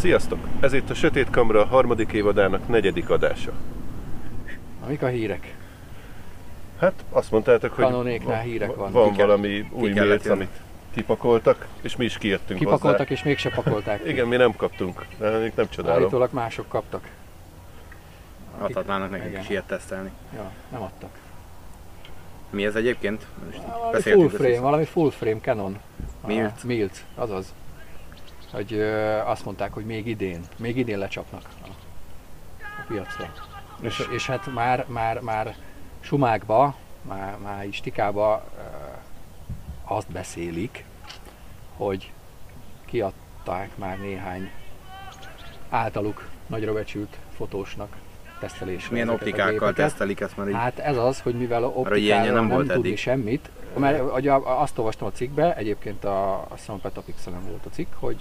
Sziasztok! Ez itt a Sötét Kamra harmadik évadának 4. adása. Amik a hírek? Hát azt mondtátok, hogy Kanonéknál hírek van valami új mérc, amit kipakoltak, és mi is kijöttünk kipakoltak hozzá. És mégse pakolták. Igen, mi nem kaptunk, de nem csodálom. Állítólag mások kaptak. Adhatnának nekünk is ilyet tesztelni. Ja, nem adtak. Mi ez egyébként? Valami full frame Canon. Milc, azaz. Hogy azt mondták, hogy még idén lecsapnak a piacra. És hát már sumákba, már is tikába azt beszélik, hogy kiadták már néhány általuk nagyra becsült fotósnak tesztelésre. Milyen optikákkal tesztelik ezt már így? Hát ez az, hogy mivel optikáról nem tudni eddig semmit, mert ugye azt olvastam a cikkbe, egyébként a Petapixelen volt a cikk, hogy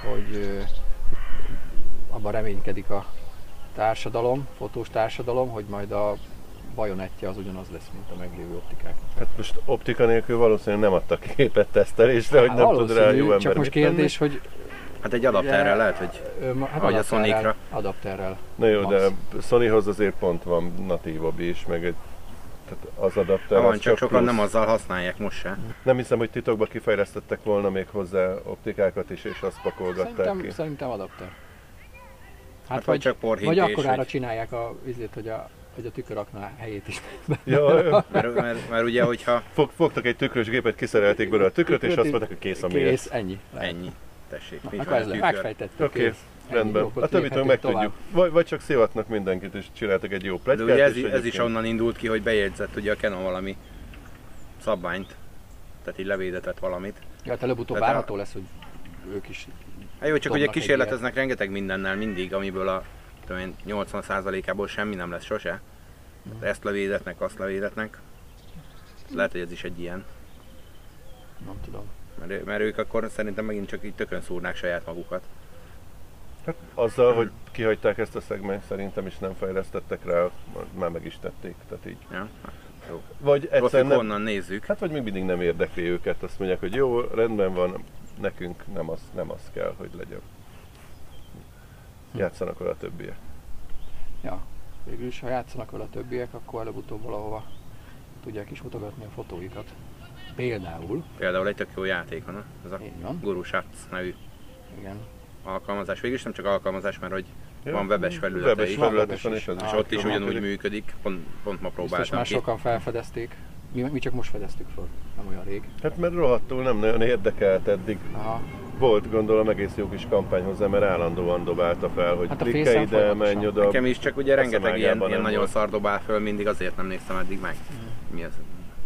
abban reménykedik a társadalom, fotós társadalom, hogy majd a bajonettje az ugyanaz lesz, mint a meglévő optikák. Hát most optika nélkül valószínűleg nem adtak képet tesztelésre, hogy nem tud rá jó ember. Csak most kérdés, hogy... Hát egy adapterrel lehet, hogy... vagy a Sonicra. Adapterrel. Na jó, de Sonyhoz azért pont van natívabb is, meg egy... Tehát az adapter van, az csak sokan plusz. nem azzal használják most se. Nem hiszem, hogy titokban kifejlesztettek volna még hozzá optikákat is, és azt pakolgatták ki. Szerintem adapter. Hát vagy csak porhintés. Vagy akkorára csinálják hogy a tüköraknál helyét is. Ja. mert ugye, hogyha... Fogtak egy tükrös gépet, kiszerelték belőle a tükröt, és azt mondták, hogy kész a méret. Kész, ennyi. Ennyi. Tessék. Akkor ez megfejtettük. Oké, rendben. A többit meg megtudjuk. Vagy csak szivatnak mindenkit, és csináltak egy jó pletykát. De ugye ez is onnan indult ki, hogy bejegyzett ugye a Canon valami szabványt, tehát így levédetett valamit. Ja, hát előbb-utóbb várható lesz, hogy ők is... Hát jó, csak ugye kísérleteznek rengeteg mindennel mindig, amiből a 80%-ából semmi nem lesz sose. Ezt levédetnek, azt levédetnek. Lehet, hogy ez is egy ilyen. Nem tudom. Mert ők akkor szerintem megint csak így tökön szúrnák saját magukat. Hát azzal, hogy kihagyták ezt a szegményt, szerintem is nem fejlesztettek rá, már meg is tették, tehát így. Ja? Jó. Vagy egyszerűen onnan nézzük. Hát vagy még mindig nem érdekli őket, azt mondják, hogy jó, rendben van, nekünk nem az kell, hogy legyen. Játszanak vele a többiek. Ja, végül is ha játszanak vele a többiek, akkor előbb-utóbb valahova tudják is mutogatni a fotóikat. Például egy tök jó játék van, ez a Guru Shots nevű alkalmazás. Végülis nem csak alkalmazás, mert hogy van webes felülete is, és ott is ugyanúgy működik, pont ma próbáltam már ki. Sokan felfedezték, mi csak most fedeztük fel, nem olyan rég. Hát mert rohadtul nem nagyon érdekelt eddig. Aha. Volt gondolom egész jó kis kampány hozzá, mert állandóan dobálta fel, hogy klikke ide, menj oda. Nekem is csak ugye rengeteg ilyen nagyon szar dobál föl, mindig azért nem néztem eddig meg. Mi ez?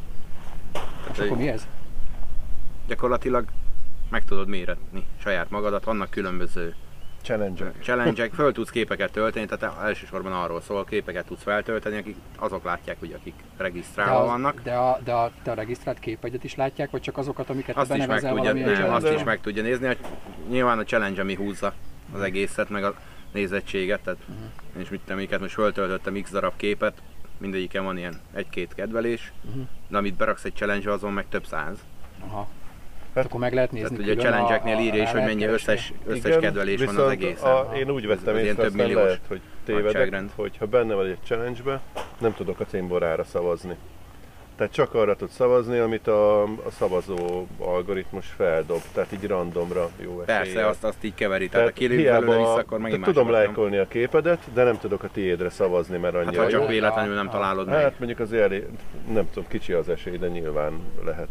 És akkor mi ez? Gyakorlatilag meg tudod méretni saját magadat, vannak különböző challenge-ek, föl tudsz képeket tölteni, tehát elsősorban arról szól, képeket tudsz feltölteni, azok látják, ugye, akik regisztrálva vannak. De a regisztrált képegyet is látják, vagy csak azokat, amiket azt te benevezel valamilyen challenge? Azt is meg tudja nézni, hogy nyilván a challenge, ami húzza az egészet, meg a nézettséget, tehát én is amiket most föltöltöttem x darab képet, mindegyiken van ilyen 1-2 kedvelés, de amit beraksz egy challenge, azon meg több száz. Aha. Hát akkor meg lehet nézni. Tehát ugye a challenge-eknél írja is, hogy mennyi összes kedvelés van az egészen. Én úgy vettem észre, aztán lehet, hogy tévedek, hogyha benne vagy egy challenge-be, nem tudok a címborára szavazni. Tehát csak arra tudsz szavazni, amit a szavazó algoritmus feldob, tehát így randomra jó eséllyel. Persze, azt így keveri, tehát ha kilőtt belőle vissza, akkor megint másokat. Tudom lájkolni a képedet, de nem tudok a tiédre szavazni, mert annyira hát, ha csak véletlenül nem találod meg. Hát mondjuk azért elég, nem tudom, kicsi az esély, de nyilván lehet.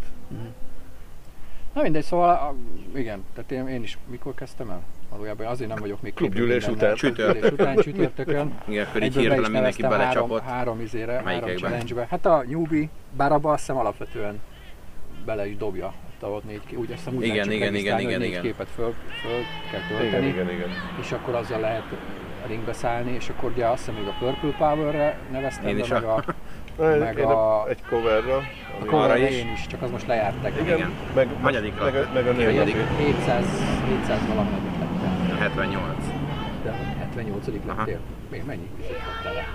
Na mindegy, szóval igen, tehát én is mikor kezdtem el? Valójában azért nem vagyok még klubgyűlés után. Csütörtökön. Igen, akkor így hirtelen mindenki belecsapott. Három challenge-be. Hát a newbie, bár abban azt hiszem alapvetően bele is dobja. Ott úgy azt hiszem úgy igen, 4 képet föl kell tölteni. Igen. És akkor azzal lehet ringbe szállni, és akkor ugye azt hiszem még a Purple Power-re neveztem, meg egy coverra. A coverre én is, csak az most lejártak. Igen. Meg a női. 700 valamelyet lettem. 78. De 78. lettél? Még mennyi vizet kaptál le?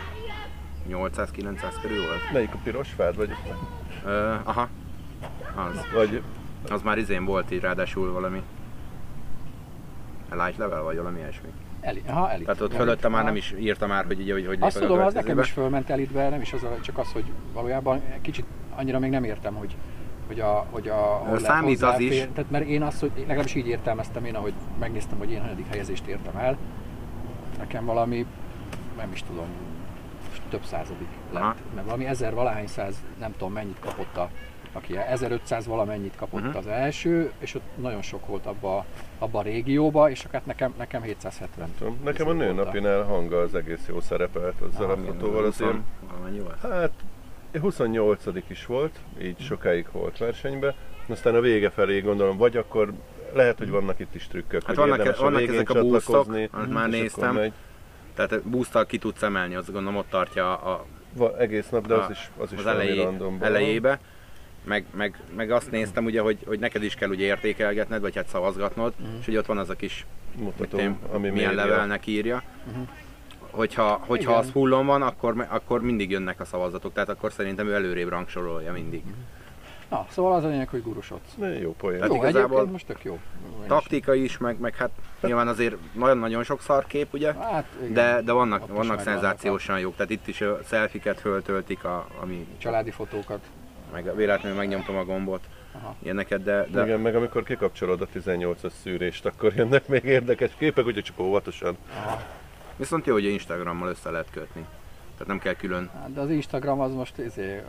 800-900 körül volt. Melyik a piros fád vagy? Aha. Az. Az már izén volt így ráadásul valami Light level vagy valami ilyesmi. Elit. Tehát ott fölötte már nem is írta már, hogy így, hogy azt tudom, az nekem is fölment Elitbe, nem is az, csak az, hogy valójában kicsit annyira még nem értem, hogy a számít az is. Tehát mert én azt, hogy legalábbis így értelmeztem én, ahogy megnéztem, hogy én hanyadik helyezést értem el. Nekem valami, nem is tudom, több századik lett. Mert valami 1000 valahány száz, nem tudom mennyit kapott aki 1500 valamennyit kapott az első, és ott nagyon sok volt abba a régióba, és hát nekem 770. Nekem a nőnapinál Hanga az egész jó szerepelt azzal a fotóval azért. Hát 28. is volt, így sokáig volt versenyben. Aztán a vége felé gondolom, vagy akkor lehet, hogy vannak itt is trükkök, hát hogy vannak ezek a boostok, már néztem. Tehát boosttal ki tudsz emelni, azt gondolom ott tartja egész nap, de az is elejébe. Meg azt néztem ugye, hogy neked is kell ugye értékelgetned, vagy hát szavazgatnod, és hogy ott van az a kis mutató, ami milyen levelnek írja. Hogyha az fullon van, akkor mindig jönnek a szavazatok, tehát akkor szerintem ő előrébb rangsorolja mindig. Na, szóval az a lényeg, hogy gurusodsz. Jó poén. Jó, egyébként most tök jó. Taktika is, meg hát nyilván azért nagyon sok szarkép, ugye? Hát, de vannak szenzációsan jók, tehát itt is a selfiket föltöltik, ami... Családi fotókat. Meg véletlenül megnyomtam a gombot, ilyeneket, de... Igen, meg amikor kikapcsolod a 18-as szűrést, akkor jönnek még érdekes képek, úgyhogy csak óvatosan. Viszont jó, hogy Instagrammal össze lehet kötni. Tehát nem kell külön. De az Instagram az most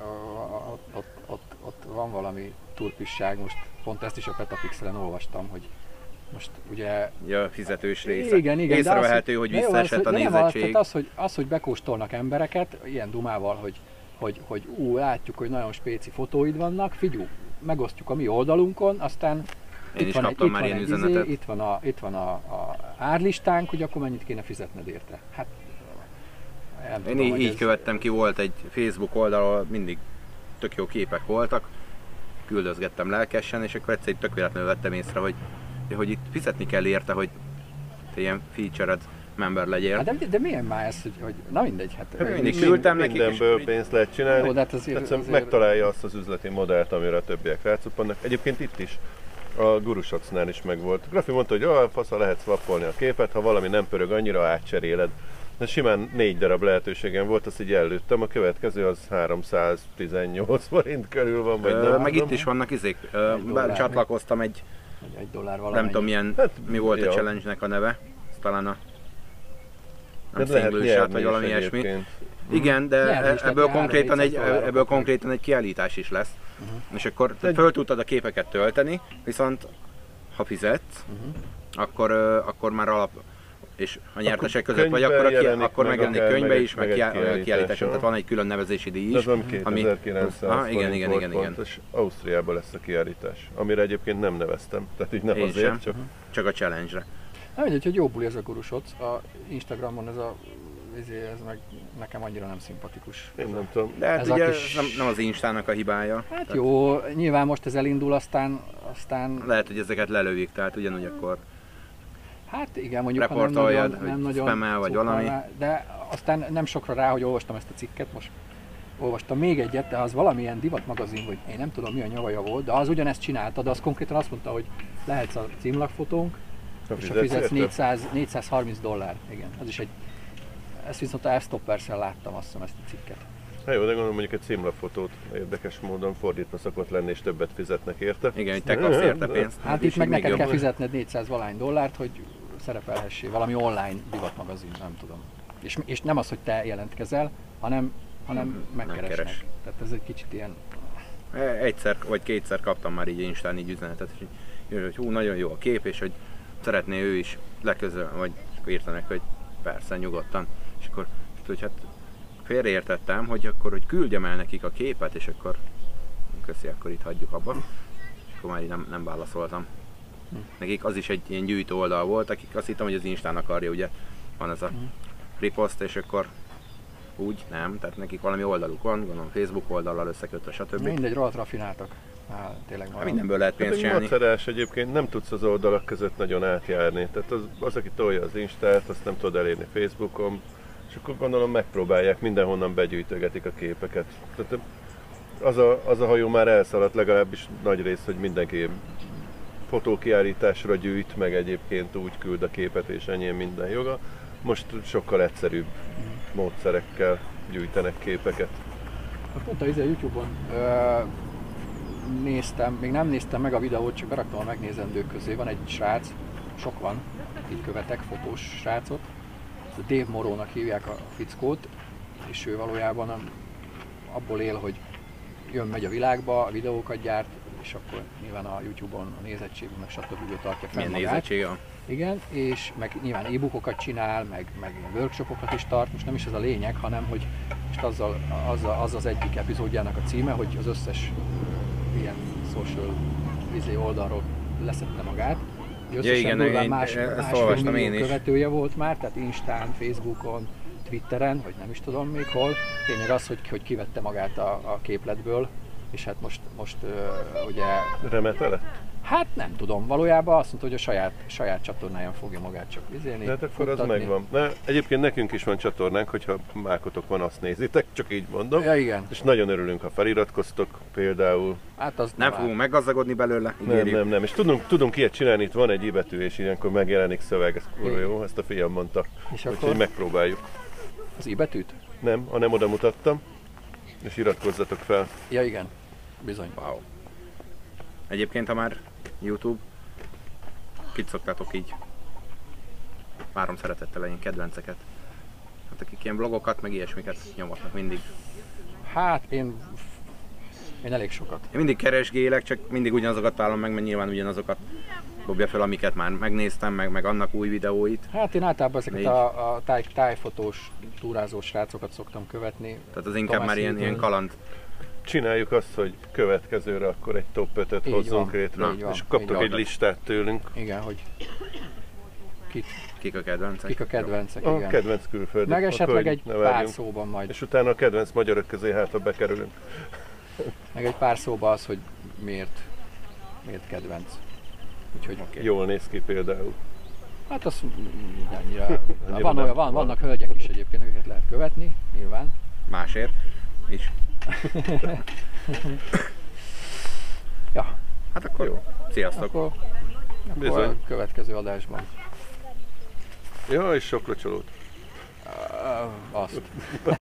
ott van valami turpisság, most pont ezt is a Petapixelen olvastam, hogy most ugye... Ja, fizetős része. Igen, észrevehető, hogy visszaesett a nézettség. Az, hogy bekóstolnak embereket, ilyen dumával, hogy látjuk, hogy nagyon spéci fotóid vannak, figyelj, megosztjuk a mi oldalunkon, aztán itt van a árlistánk, hogy akkor mennyit kéne fizetned érte. Hát, én így követtem ki, volt egy Facebook oldal, mindig tök jó képek voltak, küldözgettem lelkesen, és akkor egyszer tök véletlenül vettem észre, hogy itt fizetni kell érte, hogy te ilyen featured member legyél. Hát de milyen már ez, hogy na mindegy, hát mindig küldtem nekik. Mindenből pénzt lehet csinálni. Jó, de hát azért... megtalálja azt az üzleti modellt, amire a többiek rácuppannak. Egyébként itt is, a Gurusocnál is megvolt. Grafi mondta, hogy fasza lehet swappolni a képet, ha valami nem pörög annyira, átcseréled. De simán 4 darab lehetőségem volt, azt így előttem, a következő az 318 forint körül van, vagy nem meg itt is vannak izék, csatlakoztam egy $1 valamennyi. Nem tudom milyen, mi volt a challenge-nek a neve, talán a nem single-shot, vagy valami ilyesmi. Igen, de ebből konkrétan egy kiállítás is lesz. És akkor föl tudtad a képeket tölteni, viszont ha fizetsz, akkor már alap, és a nyertesek között vagy, akkor megjelenik könyvbe is, meg kiállításon. Tehát van egy külön nevezési díj is. Ez valami 2900 forint volt, és Ausztriában lesz a kiállítás, amire egyébként nem neveztem. Tehát így nem azért, csak a challenge-re. Nem mindegy, hogy jó buli ez a Gurusocz. A Instagramon ez meg nekem annyira nem szimpatikus. Én nem tudom. De hát ugye nem az Instának a hibája. Hát tehát jó, nyilván most ez elindul, aztán... Lehet, hogy ezeket lelövik, tehát ugyanúgy akkor... Hát igen, mondjuk reportoljad, nem nagyon spamel vagy valami. De aztán nem sokra rá, hogy olvastam ezt a cikket, most olvastam még egyet, de az valamilyen divatmagazin, hogy én nem tudom mi a nyavaja volt, de az ugyanezt csinálta, de az konkrétan azt mondta, hogy lehetsz a címlagfotónk, és ha fizetsz $430. Igen, az is egy... Ezt viszont a F-Stopperszel láttam, azt hiszem, ezt a cikket. Hát jó, de gondolom mondjuk egy címlapfotót érdekes módon fordítva szokott lenni, és többet fizetnek érte. Igen, hogy te kapsz érte pénzt. Hát itt meg neked kell fizetned $400 hogy szerepelhessél valami online divatmagazin, nem tudom. És nem az, hogy te jelentkezel, hanem megkeresnek. Tehát ez egy kicsit ilyen... Egyszer vagy kétszer kaptam már így Instán így üzenetet, hogy hú, nagyon jó a kép, és hogy szeretné ő is leközölni, vagy írtanak, hogy persze, nyugodtan. És akkor, hogy hát félreértettem, hogy akkor hogy küldjem el nekik a képet, és akkor köszi, akkor itt hagyjuk abba. És akkor már így nem válaszoltam. Nekik az is egy ilyen gyűjtő oldal volt, akik azt hittem, hogy az Instán akarja, ugye van ez a riposzt, és akkor úgy nem, tehát nekik valami oldaluk van, gondolom Facebook oldallal összekötve, stb. Mindegy, rohadt rafináltak. Tényleg mindenből lehet pénzt csinálni. Macerás egyébként, nem tudsz az oldalak között nagyon átjárni. Tehát az aki tolja az Instát, azt nem tudod elérni Facebookon, és akkor gondolom megpróbálják, mindenhonnan begyűjtögetik a képeket. Tehát az a hajó már elszaladt legalábbis nagy rész, hogy mindenki fotókiállításra gyűjt, meg egyébként úgy küld a képet és ennyi minden joga. Most sokkal egyszerűbb módszerekkel gyűjtenek képeket. Pont a YouTube-on néztem, még nem néztem meg a videót, csak beraktam a megnézendők közé. Van egy srác, sok van, akit követek, fotós srácot. A Dave Morónak hívják a fickót, és ő valójában abból él, hogy megy a világba, a videókat gyárt, és akkor nyilván a YouTube-on a nézettségben, meg stb. Tartja fel magát. Nézettség, igen, és meg nyilván e-bookokat csinál, meg workshopokat is tart. Most nem is ez a lényeg, hanem hogy most az egyik epizódjának a címe, hogy az összes ilyen social oldalról leszedte magát. Összesen durván másfél millió követője volt már, tehát Instán, Facebookon, Twitteren, vagy nem is tudom még hol. Lényeg az, hogy kivette magát a képletből, és hát most ugye... Remete lett? Hát nem tudom, valójában azt mondta, hogy a saját csatornáján fogja magát csak vizélni. De hát akkor futtatni. Az megvan. Na, egyébként nekünk is van csatornánk, hogyha mákotok van, azt nézitek, csak így mondom. Ja, igen. És nagyon örülünk, ha feliratkoztok például. Hát az nem fogunk meggazdagodni belőle. Nem. És tudunk ilyet csinálni, itt van egy i betű, és ilyenkor megjelenik szöveg, ez kurva jó, ezt a fiam mondta. Úgyhogy megpróbáljuk. Az i betűt? Nem, hanem oda mutattam, és iratkozzatok fel. Ja, igen. Bizony. Wow. Egyébként, ha már YouTube, kit szoktátok így? Várom szeretettel ilyen kedvenceket. Hát akik ilyen blogokat, meg ilyesmiket nyomatnak mindig. Hát én elég sokat. Én mindig keresgélek, csak mindig ugyanazokat találom meg, mert nyilván ugyanazokat dobja fel, amiket már megnéztem, meg annak új videóit. Hát én általában ezeket a tájfotós, túrázós srácokat szoktam követni. Tehát az inkább már ilyen kaland. Csináljuk azt, hogy következőre akkor egy top 5-öt hozzunk létre, és kaptok egy listát tőlünk. Igen, hogy kik a kedvencek. Kik a kedvencek, igen. A kedvenc külföldi. Meg esetleg egy pár szóban majd. És utána a kedvenc magyarok közé ha bekerülünk. Meg egy pár szóban az, hogy miért kedvenc. Úgyhogy jól néz ki például. Hát az annyira... vannak hölgyek is egyébként, akiket lehet követni, nyilván. Másért is. Ja. Hát akkor jó. Sziasztok. Akkor a következő adásban. Ja, és sok locsolót. Azt.